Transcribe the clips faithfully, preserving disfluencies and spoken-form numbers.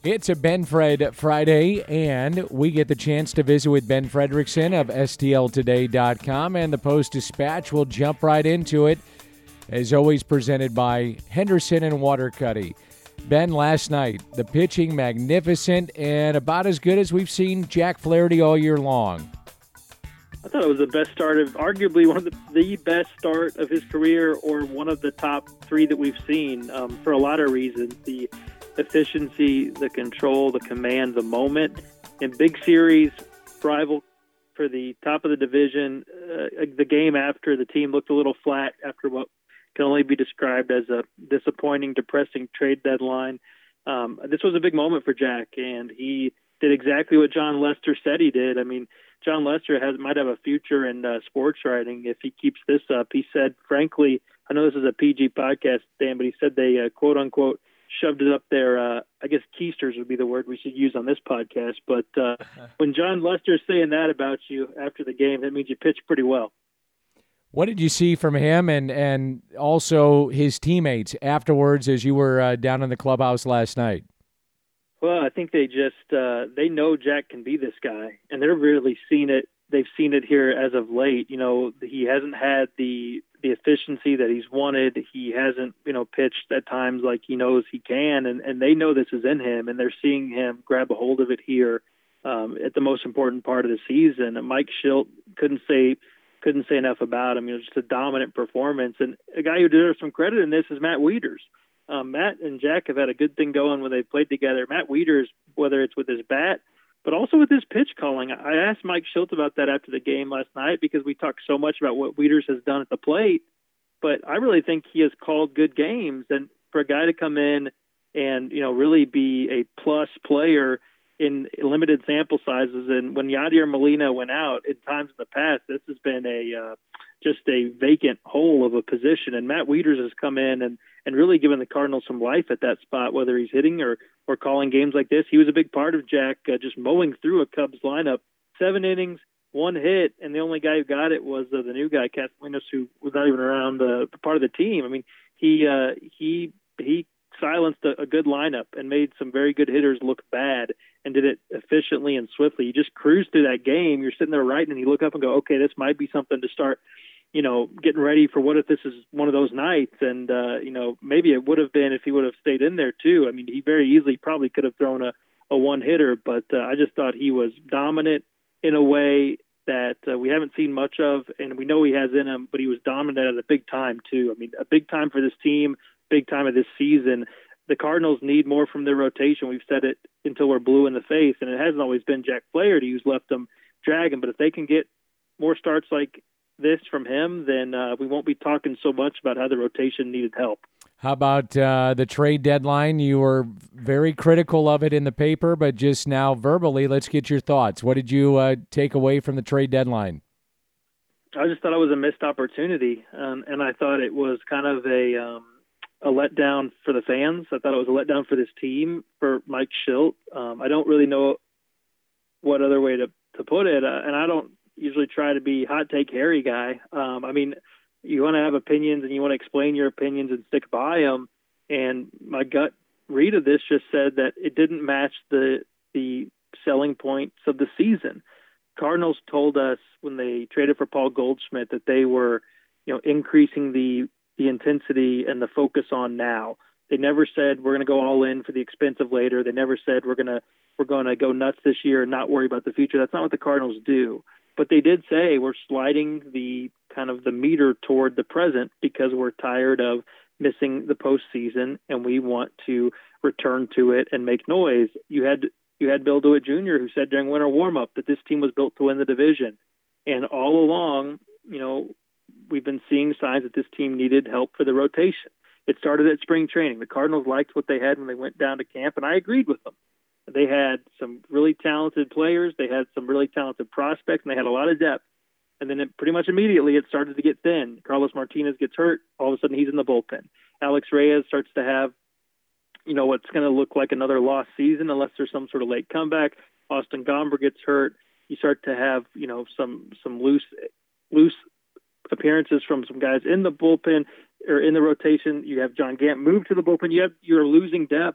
It's a Ben Fred Friday, and we get the chance to visit with Ben Frederickson of S T L today dot com and the Post-Dispatch. We'll jump right into it, as always presented by Henderson and Watercutty. Ben, last night, the pitching magnificent and about as good as we've seen Jack Flaherty all year long. I thought it was the best start of, arguably one of the, the best start of his career, or one of the top three that we've seen um, for a lot of reasons. The efficiency, the control, the command, the moment. In big series, rival for the top of the division, uh, the game after the team looked a little flat after what can only be described as a disappointing, depressing trade deadline. Um, this was a big moment for Jack, and he did exactly what John Lester said he did. I mean, John Lester has might have a future in uh, sports writing if he keeps this up. He said, frankly, I know this is a P G podcast, Dan, but he said they, uh, quote unquote, shoved it up there. Uh, I guess keisters would be the word we should use on this podcast. But uh, when John Lester is saying that about you after the game, that means you pitched pretty well. What did you see from him and, and also his teammates afterwards as you were uh, down in the clubhouse last night? Well, I think they just uh, they know Jack can be this guy, and they're really seen it. They've seen it here as of late. You know, he hasn't had the the efficiency that he's wanted. He hasn't, you know, pitched at times like he knows he can, and, and they know this is in him, and they're seeing him grab a hold of it here um, at the most important part of the season. And Mike Shildt couldn't say couldn't say enough about him. You know, just a dominant performance, and a guy who deserves some credit in this is Matt Wieters. Um, Matt and Jack have had a good thing going when they've played together. Matt Wieters, whether it's with his bat, but also with his pitch calling. I asked Mike Shildt about that after the game last night because we talked so much about what Wieters has done at the plate, but I really think he has called good games. And for a guy to come in and, you know, really be a plus player in limited sample sizes, and when Yadier Molina went out in times in the past, this has been a uh, just a vacant hole of a position, and Matt Wieters has come in and and really given the Cardinals some life at that spot, whether he's hitting or, or calling games like this. He was a big part of Jack uh, just mowing through a Cubs lineup. Seven innings, one hit, and the only guy who got it was uh, the new guy, Castellanos, who was not even around uh, part of the team. I mean, he uh, he he silenced a, a good lineup and made some very good hitters look bad and did it efficiently and swiftly. You just cruise through that game. You're sitting there writing, and you look up and go, okay, this might be something to start – you know, getting ready for what if this is one of those nights. And, uh, you know, maybe it would have been if he would have stayed in there too. I mean, he very easily probably could have thrown a, a one hitter, but uh, I just thought he was dominant in a way that uh, we haven't seen much of, and we know he has in him, but he was dominant at a big time too. I mean, a big time for this team, big time of this season. The Cardinals need more from their rotation. We've said it until we're blue in the face, and it hasn't always been Jack Flaherty who's left them dragging, but if they can get more starts like this from him, then uh, we won't be talking so much about how the rotation needed help. How about uh, the trade deadline? You were very critical of it in the paper, but just now verbally, let's get your thoughts. What did you uh, take away from the trade deadline? I just thought it was a missed opportunity, um, and I thought it was kind of a um, a letdown for the fans. I thought it was a letdown for this team, for Mike Shildt. Um, I don't really know what other way to, to put it, uh, and I don't usually try to be hot take Harry guy. Um, I mean, you want to have opinions and you want to explain your opinions and stick by them. And my gut read of this just said that it didn't match the the selling points of the season. Cardinals told us when they traded for Paul Goldschmidt that they were, you know, increasing the the intensity and the focus on now. They never said we're going to go all in for the expense of later. They never said we're going to we're going to go nuts this year and not worry about the future. That's not what the Cardinals do. But they did say we're sliding the kind of the meter toward the present because we're tired of missing the postseason and we want to return to it and make noise. You had you had Bill DeWitt Junior who said during winter warm-up that this team was built to win the division. And all along, you know, we've been seeing signs that this team needed help for the rotation. It started at spring training. The Cardinals liked what they had when they went down to camp, and I agreed with them. They had some really talented players. They had some really talented prospects, and they had a lot of depth. And then it, pretty much immediately it started to get thin. Carlos Martinez gets hurt. All of a sudden he's in the bullpen. Alex Reyes starts to have, you know, what's going to look like another lost season unless there's some sort of late comeback. Austin Gomber gets hurt. You start to have, you know, some some loose loose appearances from some guys in the bullpen or in the rotation. You have John Gant move to the bullpen. You have you're losing depth.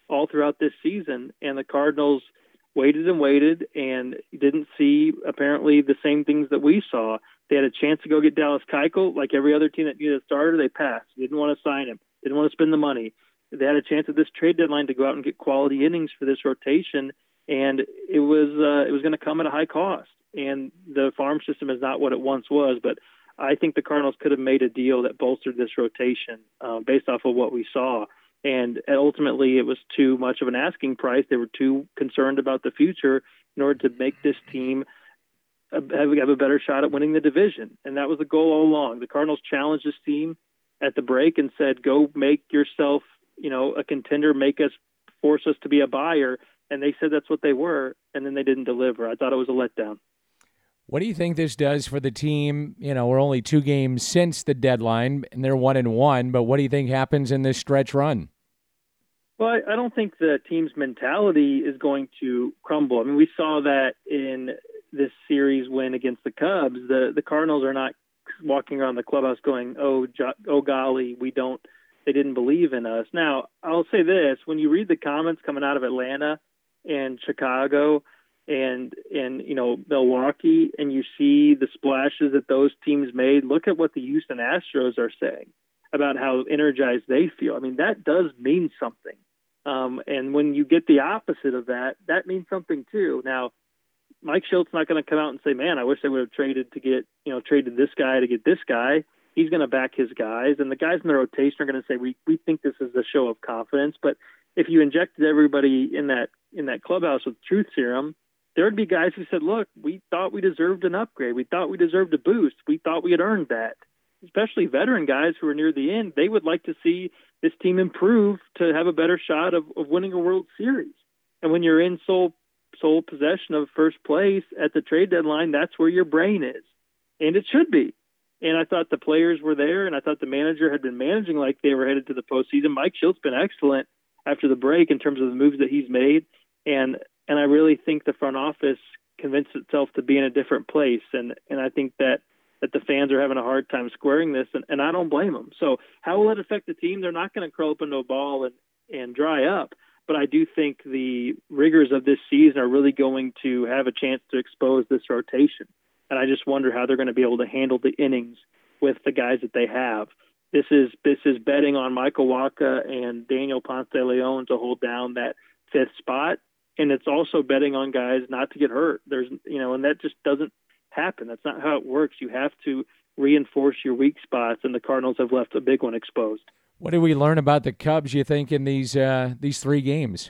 all throughout this season, and the Cardinals waited and waited and didn't see apparently the same things that we saw. They had a chance to go get Dallas Keuchel, like every other team that needed a starter. They passed. They didn't want to sign him. Didn't want to spend the money. They had a chance at this trade deadline to go out and get quality innings for this rotation, and it was uh, it was going to come at a high cost. And the farm system is not what it once was, but I think the Cardinals could have made a deal that bolstered this rotation uh, based off of what we saw. And ultimately, it was too much of an asking price. They were too concerned about the future in order to make this team have, have a better shot at winning the division. And that was the goal all along. The Cardinals challenged this team at the break and said, go make yourself, you know, a contender, make us, force us to be a buyer. And they said that's what they were, and then they didn't deliver. I thought it was a letdown. What do you think this does for the team? You know, we're only two games since the deadline, and they're one and one, but what do you think happens in this stretch run? Well, I, I don't think the team's mentality is going to crumble. I mean, we saw that in this series win against the Cubs. The the Cardinals are not walking around the clubhouse going, oh, jo- oh golly, we don't, they didn't believe in us. Now, I'll say this, when you read the comments coming out of Atlanta and Chicago and, and you know, Milwaukee, and you see the splashes that those teams made, look at what the Houston Astros are saying about how energized they feel. I mean, that does mean something. Um, and when you get the opposite of that, that means something too. Now, Mike Shilt's not going to come out and say, man, I wish they would have traded to get, you know, traded this guy to get this guy. He's going to back his guys. And the guys in the rotation are going to say, we, we think this is a show of confidence. But if you injected everybody in that, in that clubhouse with truth serum, there would be guys who said, look, we thought we deserved an upgrade. We thought we deserved a boost. We thought we had earned that. Especially veteran guys who are near the end, they would like to see this team improve to have a better shot of, of winning a World Series. And when you're in sole sole possession of first place at the trade deadline, that's where your brain is. And it should be. And I thought the players were there, and I thought the manager had been managing like they were headed to the postseason. Mike Shilt's been excellent after the break in terms of the moves that he's made. And and I really think the front office convinced itself to be in a different place. And, and I think that that the fans are having a hard time squaring this, and, and I don't blame them. So how will it affect the team? They're not going to curl up into a ball and, and dry up, but I do think the rigors of this season are really going to have a chance to expose this rotation. And I just wonder how they're going to be able to handle the innings with the guys that they have. This is this is betting on Michael Wacha and Daniel Ponce de Leon to hold down that fifth spot, and it's also betting on guys not to get hurt. There's you know, and that just doesn't happen. That's not how it works. You have to reinforce your weak spots, and the Cardinals have left a big one exposed. What did we learn about the Cubs, you think, in these uh, these three games?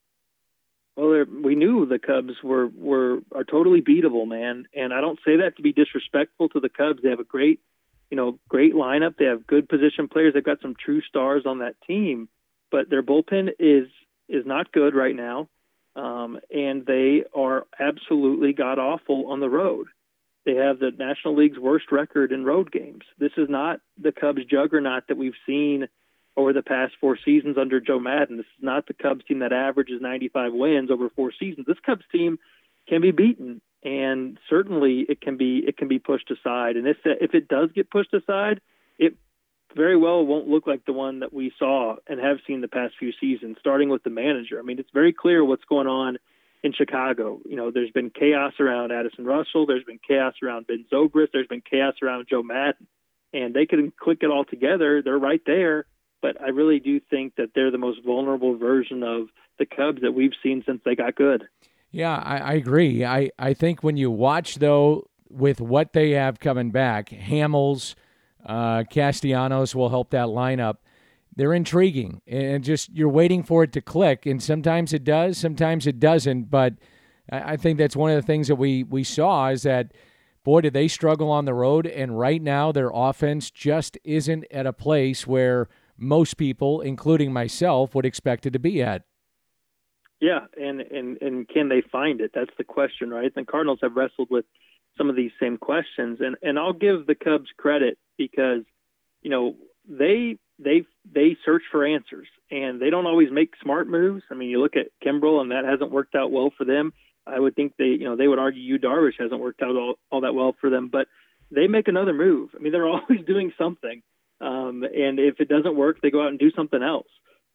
Well, we knew the Cubs were, were are totally beatable, man. And I don't say that to be disrespectful to the Cubs. They have a great, you know, great lineup. They have good position players. They've got some true stars on that team, but their bullpen is is not good right now, um, and they are absolutely god awful on the road. They have the National League's worst record in road games. This is not the Cubs juggernaut that we've seen over the past four seasons under Joe Maddon. This is not the Cubs team that averages ninety-five wins over four seasons. This Cubs team can be beaten, and certainly it can be it can be pushed aside. And if if it does get pushed aside, it very well won't look like the one that we saw and have seen the past few seasons, starting with the manager. I mean, it's very clear what's going on in Chicago. You know, there's been chaos around Addison Russell. There's been chaos around Ben Zobrist. There's been chaos around Joe Maddon. And they can click it all together. They're right there. But I really do think that they're the most vulnerable version of the Cubs that we've seen since they got good. Yeah, I, I agree. I, I think when you watch, though, with what they have coming back, Hamels, uh, Castellanos will help that lineup. They're intriguing, and just you're waiting for it to click, and sometimes it does, sometimes it doesn't, but I think that's one of the things that we, we saw is that, boy, did they struggle on the road, and right now their offense just isn't at a place where most people, including myself, would expect it to be at. Yeah, and, and, and can they find it? That's the question, right? The Cardinals have wrestled with some of these same questions, and, and I'll give the Cubs credit because, you know, they they they search for answers, and they don't always make smart moves. I mean, you look at Kimbrel, and that hasn't worked out well for them. I would think they, you know, they would argue Yu Darvish hasn't worked out all, all that well for them, but they make another move. I mean, they're always doing something, um, and if it doesn't work, they go out and do something else.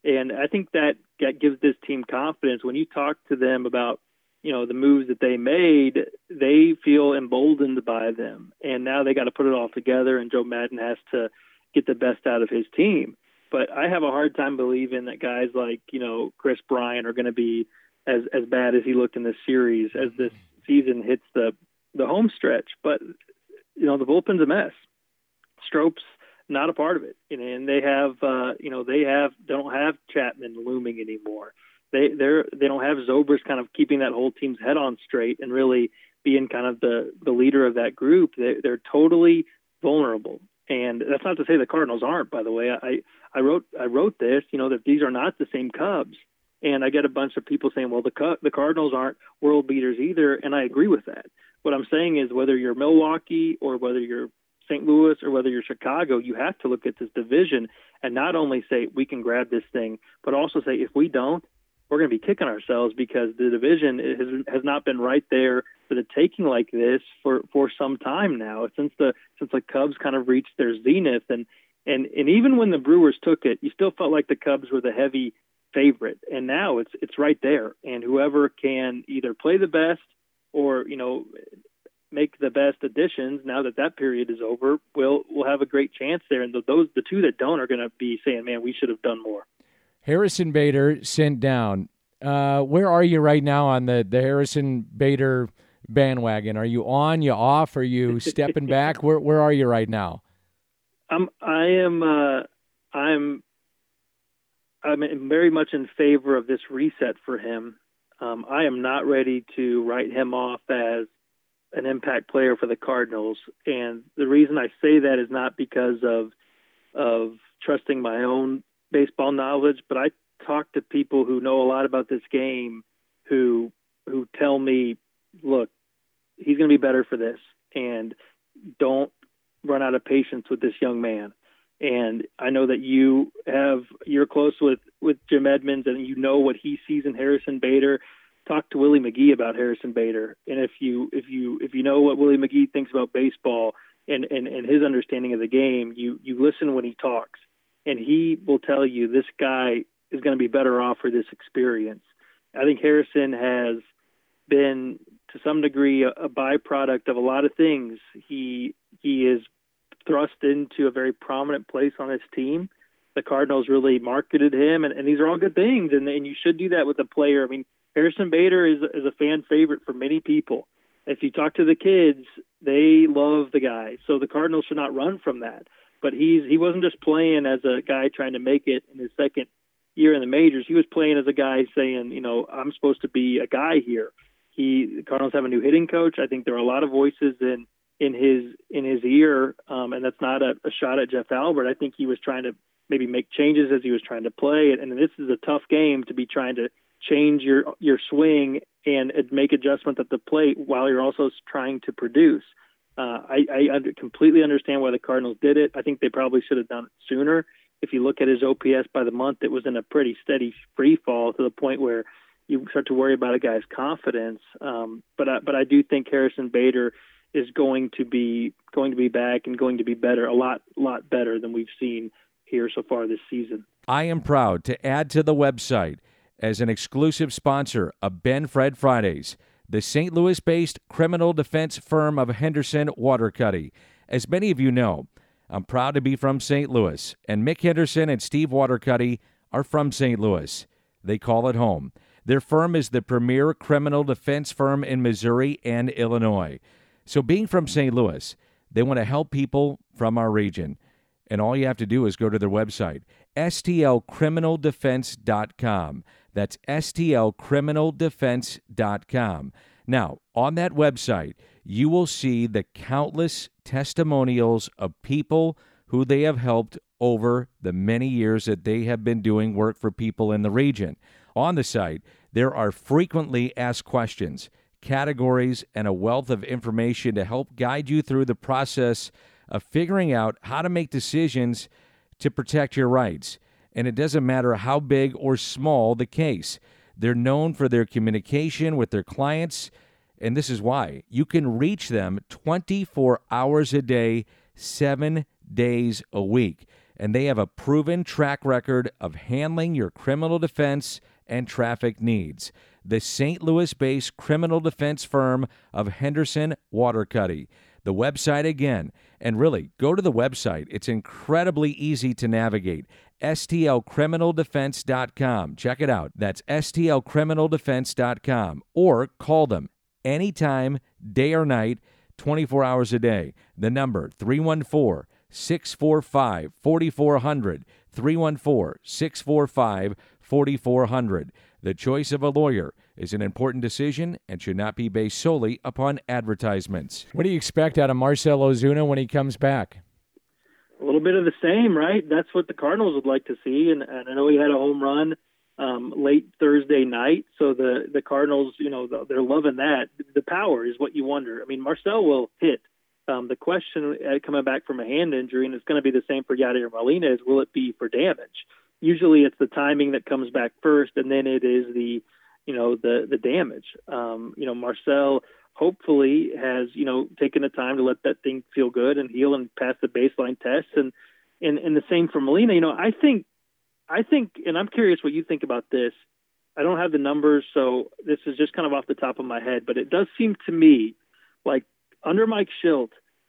And I think that, that gives this team confidence. When you talk to them about, you know, the moves that they made, they feel emboldened by them. And now they got to put it all together, and Joe Madden has to get the best out of his team. But I have a hard time believing that guys like, you know, Chris Bryant are going to be as, as bad as he looked in this series as this season hits the, the home stretch. But, you know, the bullpen's a mess. Strope's not a part of it. You know, and they have, uh, you know, they have, don't have Chapman looming anymore. They they're they don't have Zobrist kind of keeping that whole team's head on straight and really being kind of the, the leader of that group. They, they're totally vulnerable. And that's not to say the Cardinals aren't, by the way. I, I wrote I wrote this, you know, that these are not the same Cubs. And I get a bunch of people saying, well, the the Cardinals aren't world beaters either, and I agree with that. What I'm saying is whether you're Milwaukee or whether you're Saint Louis or whether you're Chicago, you have to look at this division and not only say we can grab this thing, but also say if we don't, we're going to be kicking ourselves, because the division has, has not been right there for the taking like this for, for some time now, since the since the Cubs kind of reached their zenith. And, and and even when the Brewers took it, you still felt like the Cubs were the heavy favorite. And now it's it's right there. And whoever can either play the best or, you know, make the best additions now that that period is over, will will have a great chance there. And the, those the two that don't are going to be saying, man, we should have done more. Harrison Bader sent down. Uh, where are you right now on the, the Harrison Bader bandwagon? Are you on, you off, are you stepping back? Where where are you right now? I'm I am uh, I'm I'm very much in favor of this reset for him. Um, I am not ready to write him off as an impact player for the Cardinals, and the reason I say that is not because of of trusting my own baseball knowledge, but I talk to people who know a lot about this game who who tell me, look, he's going to be better for this, and don't run out of patience with this young man. And I know that you have you're close with with Jim Edmonds, and you know what he sees in Harrison Bader. Talk to Willie McGee about Harrison Bader, and if you if you if you know what Willie McGee thinks about baseball and and, and his understanding of the game, you you listen when he talks. And he will tell you this guy is going to be better off for this experience. I think Harrison has been, to some degree, a, a byproduct of a lot of things. He he is thrust into a very prominent place on this team. The Cardinals really marketed him, and, and these are all good things, and, and you should do that with a player. I mean, Harrison Bader is, is a fan favorite for many people. If you talk to the kids, they love the guy. So the Cardinals should not run from that. But he's he wasn't just playing as a guy trying to make it in his second year in the majors. He was playing as a guy saying, you know, I'm supposed to be a guy here. He the Cardinals have a new hitting coach. I think there are a lot of voices in in his in his ear, um, and that's not a, a shot at Jeff Albert. I think he was trying to maybe make changes as he was trying to play, and this is a tough game to be trying to change your your swing and make adjustments at the plate while you're also trying to produce. Uh, I, I under, completely understand why the Cardinals did it. I think they probably should have done it sooner. If you look at his O P S by the month, it was in a pretty steady free fall to the point where you start to worry about a guy's confidence. Um, but I, but I do think Harrison Bader is going to be going to be back and going to be better, a lot lot better than we've seen here so far this season. I am proud to add to the website as an exclusive sponsor of Ben Fred Fridays, the Saint Louis-based criminal defense firm of Henderson Watercutty. As many of you know, I'm proud to be from Saint Louis, and Mick Henderson and Steve Watercutty are from Saint Louis. They call it home. Their firm is the premier criminal defense firm in Missouri and Illinois. So being from Saint Louis, they want to help people from our region. And all you have to do is go to their website, S T L criminal defense dot com. That's S T L criminal defense dot com. Now, on that website, you will see the countless testimonials of people who they have helped over the many years that they have been doing work for people in the region. On the site, there are frequently asked questions, categories, and a wealth of information to help guide you through the process of figuring out how to make decisions to protect your rights. And it doesn't matter how big or small the case. They're known for their communication with their clients, and this is why. You can reach them twenty-four hours a day, seven days a week. and they have a proven track record of handling your criminal defense and traffic needs. The Saint Louis-based criminal defense firm of Henderson Watercutty. The website again, and really, go to the website. It's incredibly easy to navigate. S T L criminal defense dot com. Check it out. That's S T L criminal defense dot com. Or call them anytime, day or night, twenty-four hours a day. The number, three one four, six four five, four four zero zero, three one four, six four five, four four zero zero. The choice of a lawyer is an important decision and should not be based solely upon advertisements. What do you expect out of Marcell Ozuna when he comes back? A little bit of the same, right? That's what the Cardinals would like to see, and, and I know he had a home run um, late Thursday night, so the, the Cardinals, you know, they're loving that. The power is what you wonder. I mean, Marcell will hit. Um, the question uh, coming back from a hand injury, and it's going to be the same for Yadier Molina, is will it be for damage? Usually it's the timing that comes back first, and then it is the, you know, the the damage. Um, you know, Marcell hopefully has, you know, taken the time to let that thing feel good and heal and pass the baseline tests, and and, and the same for Molina. You know, I think, I think, and I'm curious what you think about this. I don't have the numbers, so this is just kind of off the top of my head, but it does seem to me like under Mike Shildt,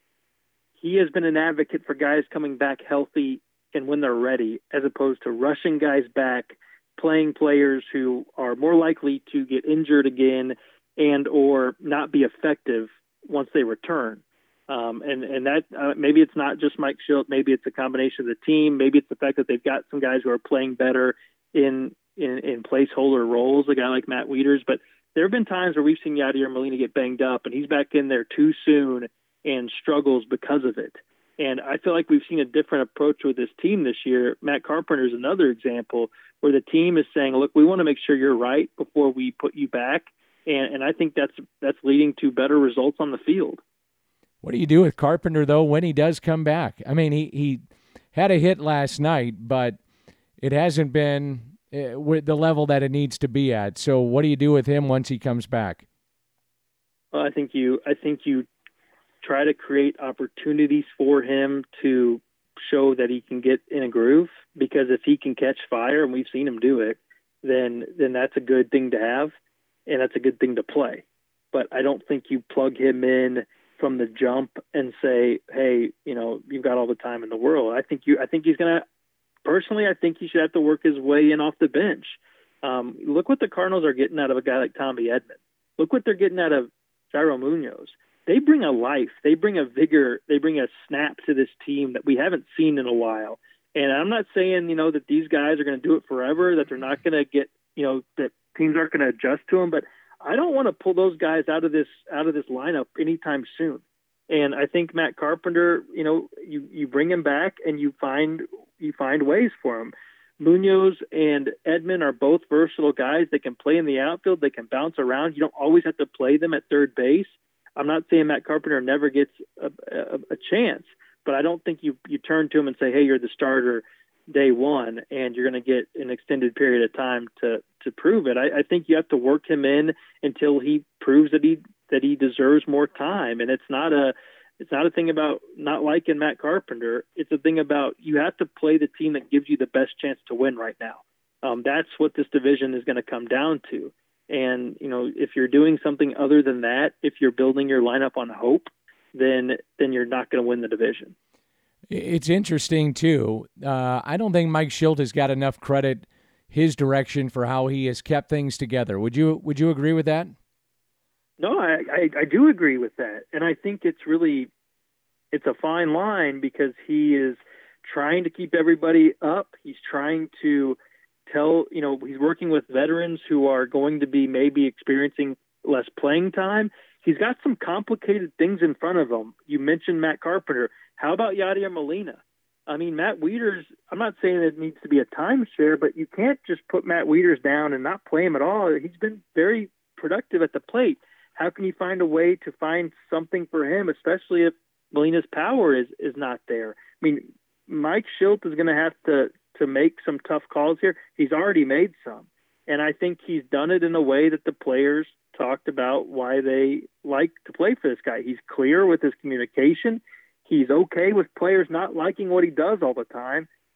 he has been an advocate for guys coming back healthy and when they're ready, as opposed to rushing guys back, playing players who are more likely to get injured again and or not be effective once they return. Um, and, and that uh, maybe it's not just Mike Shildt, maybe it's a combination of the team, maybe it's the fact that they've got some guys who are playing better in in, in placeholder roles, a guy like Matt Wieters. But there have been times where we've seen Yadier Molina get banged up, and he's back in there too soon and struggles because of it. And I feel like we've seen a different approach with this team this year. Matt Carpenter is another example where the team is saying, look, we want to make sure you're right before we put you back. And, and I think that's that's leading to better results on the field. What do you do with Carpenter, though, when he does come back? I mean, he, he had a hit last night, but it hasn't been uh, with the level that it needs to be at. So what do you do with him once he comes back? Well, I think you I think you try to create opportunities for him to show that he can get in a groove, because if he can catch fire, and we've seen him do it, then then that's a good thing to have, and that's a good thing to play. But I don't think you plug him in from the jump and say, hey, you know, you've got all the time in the world. I think you I think he's going to personally, I think he should have to work his way in off the bench. Um, look what the Cardinals are getting out of a guy like Tommy Edman. Look what they're getting out of Jairo Munoz. They bring a life, they bring a vigor, they bring a snap to this team that we haven't seen in a while. And I'm not saying, you know, that these guys are going to do it forever, that they're not going to get, you know, that teams aren't going to adjust to them, but I don't want to pull those guys out of this out of this lineup anytime soon. And I think Matt Carpenter, you know, you, you bring him back and you find you find ways for him. Munoz and Edman are both versatile guys. They can play in the outfield. They can bounce around. You don't always have to play them at third base. I'm not saying Matt Carpenter never gets a, a, a chance, but I don't think you, you turn to him and say, hey, you're the starter day one, and you're going to get an extended period of time to, to prove it. I, I think you have to work him in until he proves that he that he deserves more time. And it's not a it's not a thing about not liking Matt Carpenter. It's a thing about you have to play the team that gives you the best chance to win right now. Um, that's what this division is going to come down to. And, you know, if you're doing something other than that, if you're building your lineup on hope, then then you're not going to win the division. It's interesting, too. Uh, I don't think Mike Shildt has got enough credit his direction for how he has kept things together. Would you Would you agree with that? No, I, I, I do agree with that. And I think it's really it's a fine line, because he is trying to keep everybody up. He's trying to tell, you know, he's working with veterans who are going to be maybe experiencing less playing time. He's got some complicated things in front of him. You mentioned Matt Carpenter. How about Yadier Molina? I mean, Matt Wieters, I'm not saying it needs to be a timeshare, but you can't just put Matt Wieters down and not play him at all. He's been very productive at the plate. How can you find a way to find something for him, especially if Molina's power is, is not there? I mean, Mike Shildt is going to have to to make some tough calls here. He's already made some. And I think he's done it in a way that the players talked about why they like to play for this guy. He's clear with his communication. He's okay with players not liking what he does all the time.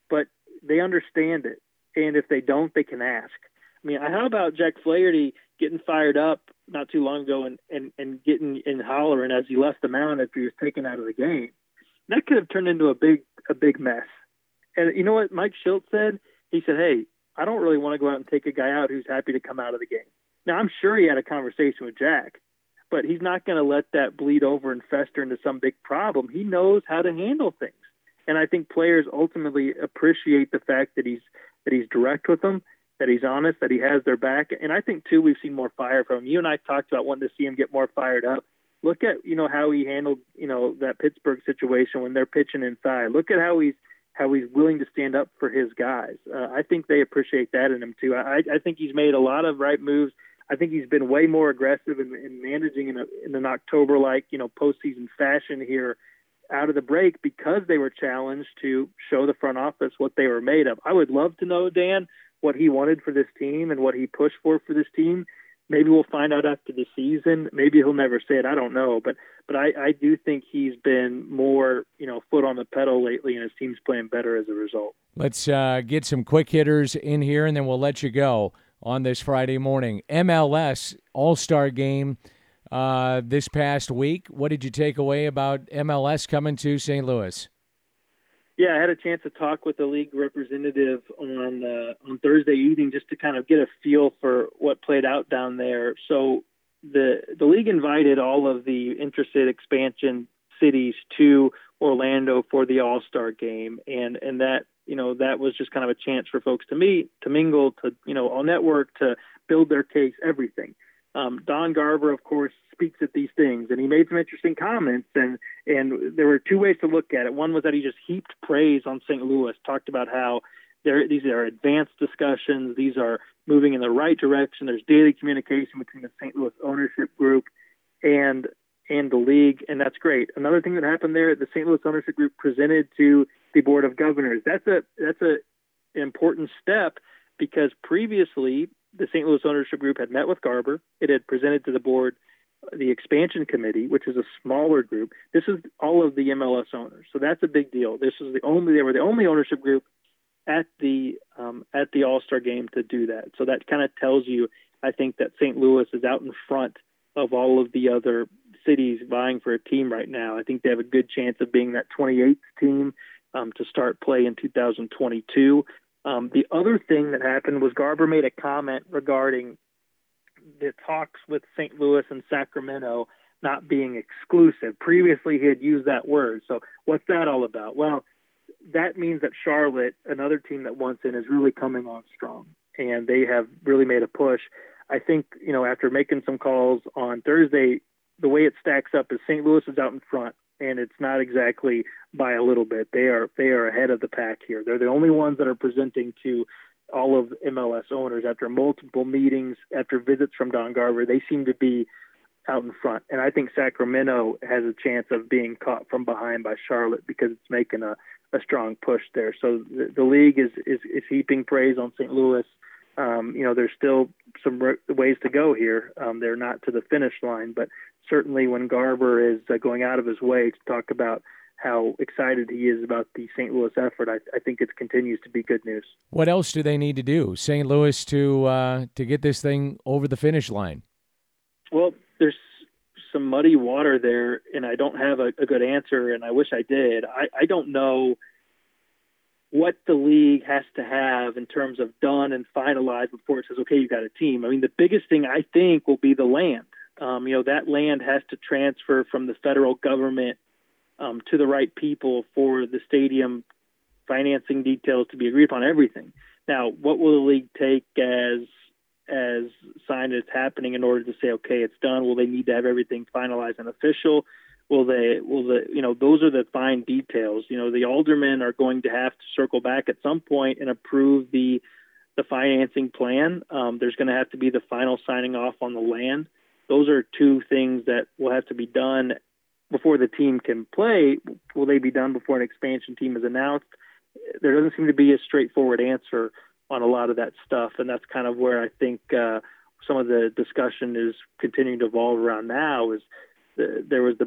but they understand it. And if they don't, they can ask. I mean, how about Jack Flaherty getting fired up not too long ago and, and, and getting and hollering as he left the mound after he was taken out of the game? That could have turned into a big a big mess. And you know what Mike Shildt said? He said, hey, I don't really want to go out and take a guy out who's happy to come out of the game. Now, I'm sure he had a conversation with Jack, but he's not going to let that bleed over and fester into some big problem. He knows how to handle things. And I think players ultimately appreciate the fact that he's that he's direct with them, that he's honest, that he has their back. And I think, too, we've seen more fire from him. You and I talked about wanting to see him get more fired up. Look at, you know, how he handled, you know, that Pittsburgh situation when they're pitching inside. Look at how he's how he's willing to stand up for his guys. Uh, I think they appreciate that in him, too. I, I think he's made a lot of right moves. I think he's been way more aggressive in, in managing in, a, in an October-like, you know, postseason fashion here out of the break because they were challenged to show the front office what they were made of. I would love to know, Dan, what he wanted for this team and what he pushed for for this team. Maybe we'll find out after the season. Maybe he'll never say it. I don't know. But but I, I do think he's been more, you know, foot on the pedal lately, and his team's playing better as a result. Let's uh, get some quick hitters in here, and then we'll let you go on this Friday morning. M L S All-Star Game uh, this past week. What did you take away about M L S coming to Saint Louis? Yeah, I had a chance to talk with the league representative on uh, on Thursday evening just to kind of get a feel for what played out down there. So the the league invited all of the interested expansion cities to Orlando for the All-Star Game, and and that you know that was just kind of a chance for folks to meet, to mingle, to you know all network, to build their case, everything. Um, Don Garber, of course, speaks at these things, and he made some interesting comments, and and there were two ways to look at it. One was that he just heaped praise on Saint Louis, talked about how there these are advanced discussions, these are moving in the right direction, there's daily communication between the Saint Louis ownership group and and the league, and that's great. Another thing that happened there, the Saint Louis ownership group presented to the Board of Governors. That's a that's a an important step because previously the Saint Louis ownership group had met with Garber. It had presented to the board the expansion committee, which is a smaller group. This is all of the M L S owners, so that's a big deal. This is the only they were the only ownership group at the um, at the All-Star Game to do that. So that kind of tells you, I think, that Saint Louis is out in front of all of the other cities vying for a team right now. I think they have a good chance of being that twenty-eighth team um, to start play in two thousand twenty-two. Um, the other thing that happened was Garber made a comment regarding the talks with Saint Louis and Sacramento not being exclusive. Previously, he had used that word. So what's that all about? Well, that means that Charlotte, another team that wants in, is really coming on strong, and they have really made a push. I think, you know, after making some calls on Thursday, the way it stacks up is Saint Louis is out in front, and it's not exactly by a little bit. They are they are ahead of the pack here. They're the only ones that are presenting to all of M L S owners after multiple meetings, after visits from Don Garber. They seem to be out in front. And I think Sacramento has a chance of being caught from behind by Charlotte because it's making a, a strong push there. So the, the league is, is, is heaping praise on Saint Louis. Um, you know, there's still some r- ways to go here. Um, they're not to the finish line, but certainly when Garber is uh, going out of his way to talk about how excited he is about the Saint Louis effort, I, I think it continues to be good news. What else do they need to do, Saint Louis, to uh, to get this thing over the finish line? Well, there's some muddy water there, and I don't have a, a good answer, and I wish I did. I, I don't know what the league has to have in terms of done and finalized before it says, okay, you got a team. I mean, the biggest thing I think will be the land. Um, you know, that land has to transfer from the federal government um, to the right people for the stadium financing details to be agreed upon, everything. Now, what will the league take as as sign it's happening in order to say, okay, it's done? Will they need to have everything finalized and official? Will they, will the, you know, those are the fine details. You know, the aldermen are going to have to circle back at some point and approve the, the financing plan. Um, there's going to have to be the final signing off on the land. Those are two things that will have to be done before the team can play. Will they be done before an expansion team is announced? There doesn't seem to be a straightforward answer on a lot of that stuff. And that's kind of where I think uh, some of the discussion is continuing to evolve around now is the, there was the big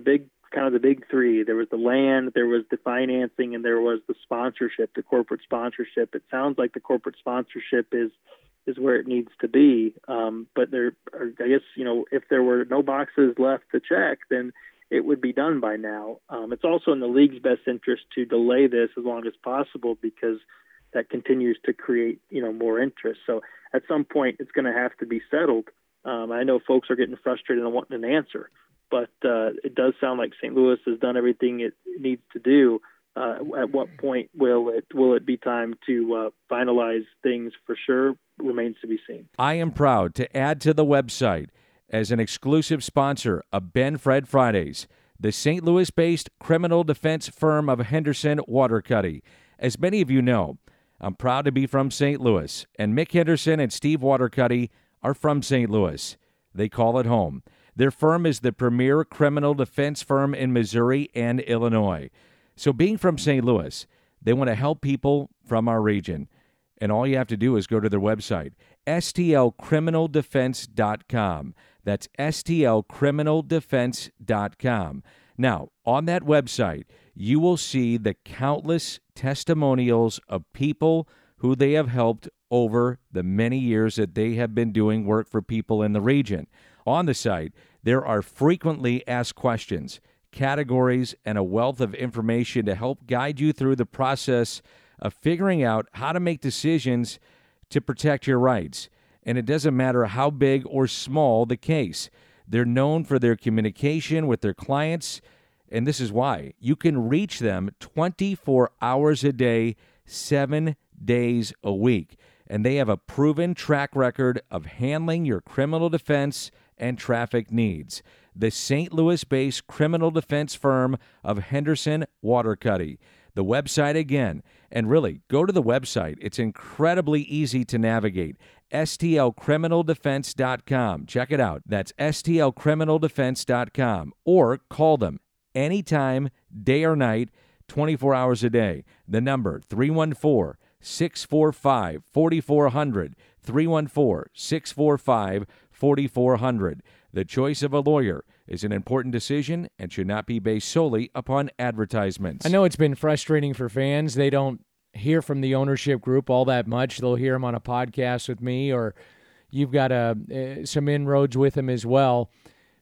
kind of the big three. There was the land, there was the financing, and there was the sponsorship, the corporate sponsorship. It sounds like the corporate sponsorship is is where it needs to be. Um, but there, are, I guess, you know, if there were no boxes left to check, then it would be done by now. Um, it's also in the league's best interest to delay this as long as possible because that continues to create, you know, more interest. So at some point, it's going to have to be settled. Um, I know folks are getting frustrated and wanting an answer, but uh, it does sound like Saint Louis has done everything it needs to do. Uh, at what point will it will it be time to uh, finalize things for sure? Remains to be seen. I am proud to add to the website as an exclusive sponsor of Ben Fred Fridays, the Saint Louis-based criminal defense firm of Henderson Watercutty. As many of you know, I'm proud to be from Saint Louis, and Mick Henderson and Steve Watercutty are from Saint Louis. They call it home. Their firm is the premier criminal defense firm in Missouri and Illinois. So being from Saint Louis, they want to help people from our region. And all you have to do is go to their website, S T L criminal defense dot com. That's S T L criminal defense dot com. Now, on that website, you will see the countless testimonials of people who they have helped over the many years that they have been doing work for people in the region. On the site, there are frequently asked questions, categories, and a wealth of information to help guide you through the process of figuring out how to make decisions to protect your rights. And it doesn't matter how big or small the case. They're known for their communication with their clients, and this is why. You can reach them twenty-four hours a day, seven days a week. And they have a proven track record of handling your criminal defense and traffic needs. The Saint Louis-based criminal defense firm of Henderson Watercutty. The website again, and really, go to the website. It's incredibly easy to navigate. S T L criminal defense dot com. Check it out. That's S T L criminal defense dot com. Or call them anytime, day or night, twenty-four hours a day. The number, three one four, six four five, four four zero zero, three one four, six four five, four four zero zero. The choice of a lawyer is an important decision and should not be based solely upon advertisements. I know it's been frustrating for fans. They don't hear from the ownership group all that much. They'll hear them on a podcast with me, or you've got a, uh, some inroads with them as well.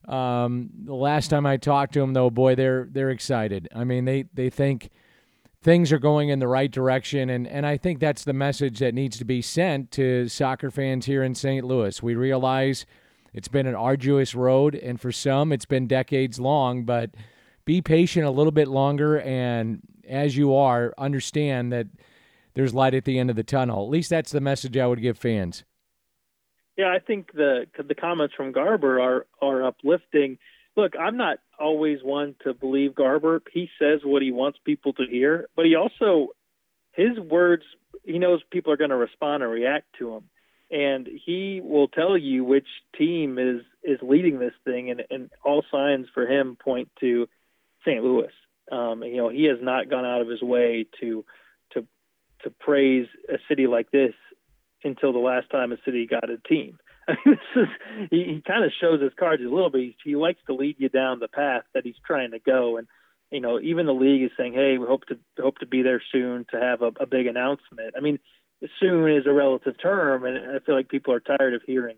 Um, the last time I talked to them, though, boy, they're they're excited. I mean, they, they think things are going in the right direction, and, and I think that's the message that needs to be sent to soccer fans here in Saint Louis. We realize it's been an arduous road, and for some, it's been decades long, but be patient a little bit longer, and as you are, understand that there's light at the end of the tunnel. At least that's the message I would give fans. Yeah, I think the the comments from Garber are, are uplifting. Look, I'm not always one to believe Garber. He says what he wants people to hear, but he also, his words, he knows people are going to respond and react to him. And he will tell you which team is, is leading this thing, and, and all signs for him point to Saint Louis. Um, you know, he has not gone out of his way to to to praise a city like this until the last time a city got a team. I mean, this is, he, he kind of shows his cards a little bit. He, he likes to lead you down the path that he's trying to go. And, you know, even the league is saying, hey, we hope to hope to be there soon to have a, a big announcement. I mean, soon is a relative term, and I feel like people are tired of hearing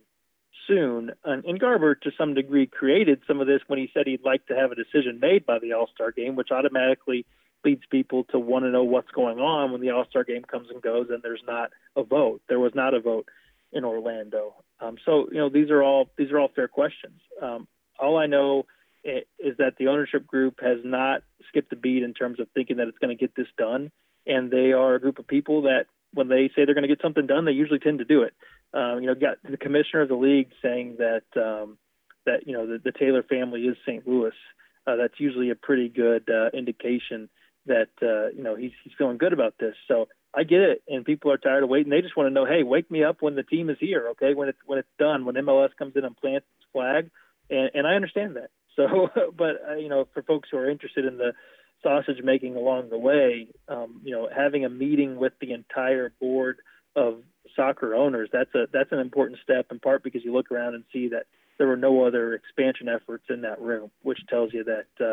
soon. And, and Garber, to some degree, created some of this when he said he'd like to have a decision made by the All-Star game, which automatically leads people to want to know what's going on when the All-Star game comes and goes and there's not a vote. There was not a vote in Orlando. Um, so, you know, these are all these are all fair questions. Um, all I know is that the ownership group has not skipped a beat in terms of thinking that it's going to get this done, and they are a group of people that when they say they're going to get something done, they usually tend to do it. Um, you know, got the commissioner of the league saying that um, that you know the, the Taylor family is Saint Louis. Uh, that's usually a pretty good uh, indication that uh, you know he's he's feeling good about this. So I get it, and people are tired of waiting. They just want to know, hey, wake me up when the team is here, okay? When it's when it's done, when M L S comes in and plants its flag, and, and I understand that. So, but uh, you know, for folks who are interested in the sausage making along the way, um, you know, having a meeting with the entire board of soccer owners, that's a that's an important step, in part because you look around and see that there were no other expansion efforts in that room, which tells you that uh,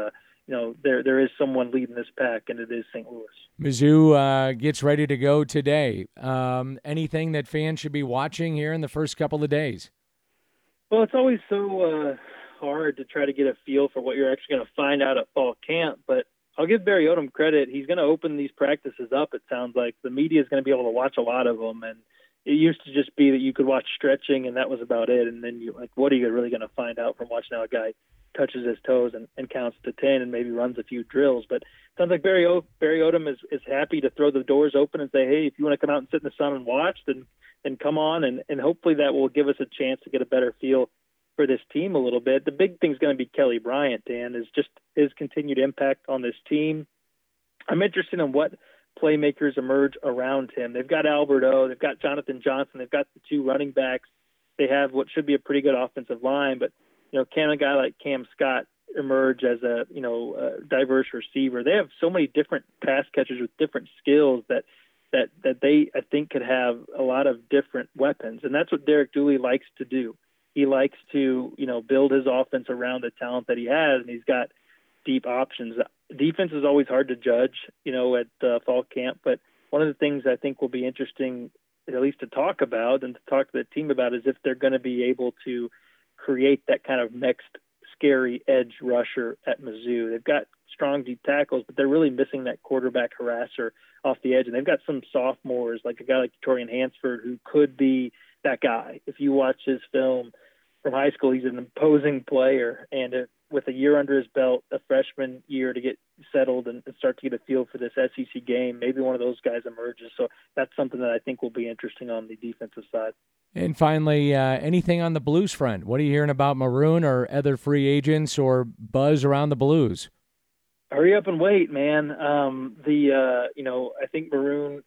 you know, there there is someone leading this pack, and it is Saint Louis. Mizzou uh, gets ready to go today. Um, anything that fans should be watching here in the first couple of days? Well, it's always so uh, hard to try to get a feel for what you're actually going to find out at fall camp, but I'll give Barry Odom credit. He's going to open these practices up, it sounds like. The media is going to be able to watch a lot of them, and it used to just be that you could watch stretching, and that was about it, and then you like, what are you really going to find out from watching how a guy touches his toes and, and counts to ten and maybe runs a few drills? But it sounds like Barry, o- Barry Odom is, is happy to throw the doors open and say, hey, if you want to come out and sit in the sun and watch, then, then come on, and, and hopefully that will give us a chance to get a better feel for this team a little bit. The big thing is going to be Kelly Bryant, Dan, is just his continued impact on this team. I'm interested in what playmakers emerge around him. They've got Albert O, they've got Jonathan Johnson, they've got the two running backs. They have what should be a pretty good offensive line, but you know, can a guy like Cam Scott emerge as a you know a diverse receiver? They have so many different pass catchers with different skills that that that they I think could have a lot of different weapons, and that's what Derek Dooley likes to do. He likes to, you know, build his offense around the talent that he has, and he's got deep options. Defense is always hard to judge, you know, at uh, fall camp, but one of the things I think will be interesting, at least to talk about and to talk to the team about, is if they're going to be able to create that kind of next scary edge rusher at Mizzou. They've got strong deep tackles, but they're really missing that quarterback harasser off the edge, and they've got some sophomores, like a guy like Torian Hansford, who could be that guy. If you watch his film from high school, he's an imposing player, and uh, with a year under his belt, a freshman year to get settled and, and start to get a feel for this S E C game, maybe one of those guys emerges. So that's something that I think will be interesting on the defensive side. And finally, uh, anything on the Blues front? What are you hearing about Maroon or other free agents or buzz around the Blues? Hurry up and wait, man. Um, the uh, you know, I think Maroon,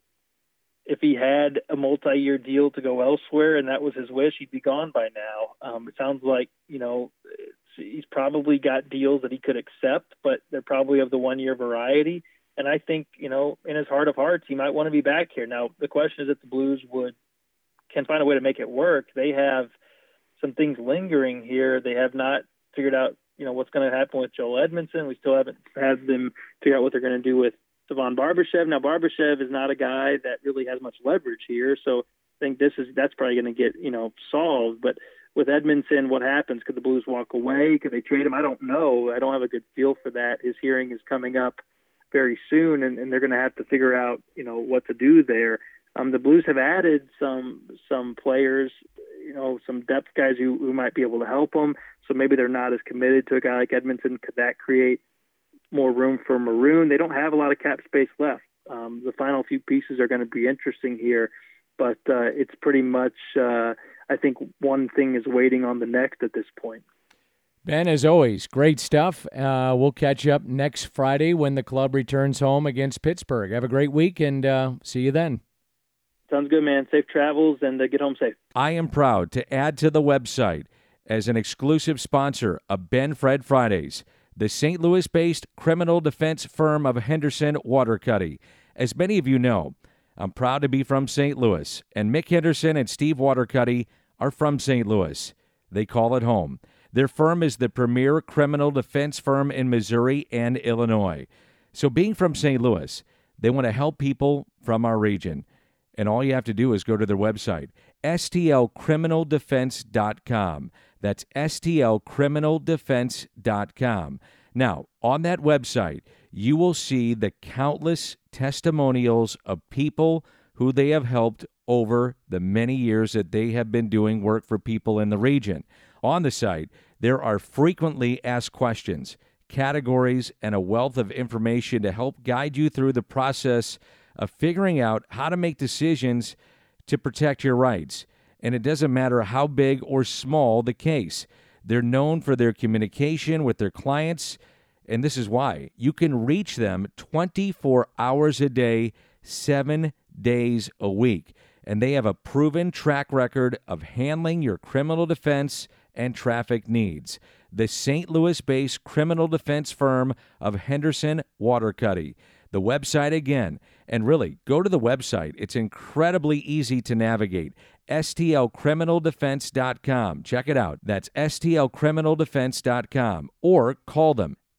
if he had a multi-year deal to go elsewhere and that was his wish, he'd be gone by now. Um, it sounds like, you know, it's, he's probably got deals that he could accept, but they're probably of the one-year variety. And I think, you know, in his heart of hearts, he might want to be back here. Now, the question is if the Blues would can find a way to make it work. They have some things lingering here. They have not figured out, you know, what's going to happen with Joel Edmondson. We still haven't had them figure out what they're going to do with Devon Barbashev. Now, Barbashev is not a guy that really has much leverage here, so I think this is that's probably going to get, you know, solved. But with Edmondson, what happens? Could the Blues walk away? Could they trade him? I don't know. I don't have a good feel for that. His hearing is coming up very soon, and, and they're going to have to figure out, you know, what to do there. Um, the Blues have added some some players, you know, some depth guys who, who might be able to help them. So maybe they're not as committed to a guy like Edmondson. Could that create more room for Maroon? They don't have a lot of cap space left. Um, the final few pieces are going to be interesting here, but uh, it's pretty much, uh, I think, one thing is waiting on the next at this point. Ben, as always, great stuff. Uh, we'll catch up next Friday when the club returns home against Pittsburgh. Have a great week, and uh, see you then. Sounds good, man. Safe travels, and uh, get home safe. I am proud to add to the website as an exclusive sponsor of Ben Fred Fridays, the Saint Louis-based criminal defense firm of Henderson Watercutty. As many of you know, I'm proud to be from Saint Louis, and Mick Henderson and Steve Watercutty are from Saint Louis. They call it home. Their firm is the premier criminal defense firm in Missouri and Illinois. So being from Saint Louis, they want to help people from our region. And all you have to do is go to their website, S T L criminal defense dot com. That's S T L criminal defense dot com. Now, on that website, you will see the countless testimonials of people who they have helped over the many years that they have been doing work for people in the region. On the site, there are frequently asked questions, categories, and a wealth of information to help guide you through the process of figuring out how to make decisions to protect your rights. And it doesn't matter how big or small the case. They're known for their communication with their clients, and this is why. You can reach them twenty-four hours a day, seven days a week. And they have a proven track record of handling your criminal defense and traffic needs. The Saint Louis-based criminal defense firm of Henderson Watercutty. The website again, and really, go to the website. It's incredibly easy to navigate. S T L criminal defense dot com. Check it out. That's S T L criminal defense dot com. Or call them,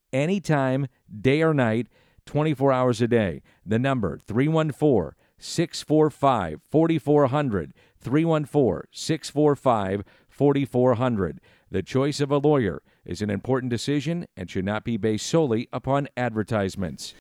anytime, day or night, twenty-four hours a day. The number, three one four, six four five, four four zero zero, three one four, six four five, four four zero zero. The choice of a lawyer is an important decision and should not be based solely upon advertisements.